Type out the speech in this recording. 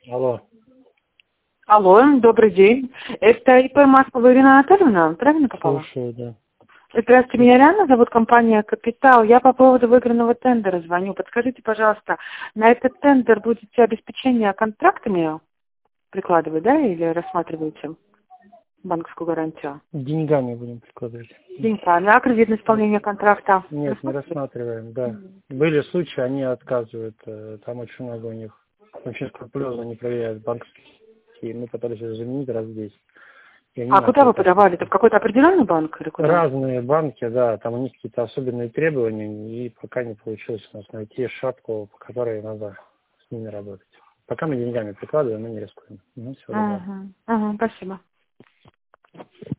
Алло. Алло, добрый день. Это ИП Маслова Ирина Анатольевна, правильно попала? Слушаю, да. Здравствуйте, меня Риана зовут, компания «Капитал». Я по поводу выигранного тендера звоню. Подскажите, пожалуйста, на этот тендер будете обеспечение контрактами прикладывать, да, или рассматриваете банковскую гарантию? Деньгами будем прикладывать. Деньгами, а кредитное исполнение контракта? Нет, не рассматриваем, да. Были случаи, они отказывают. Там очень много у них. Очень скрупулезно не проверяют банковские. И мы пытались их заменить раз в 10. И они А нас куда вы отказывают. подавали? Это в какой-то определенный банк или куда? Разные банки, да, там у них какие-то особенные требования, и пока не получилось у нас найти шапку, по которой надо с ними работать. Пока мы деньгами прикладываем, мы не рискуем. Ну, всего доброго. Спасибо.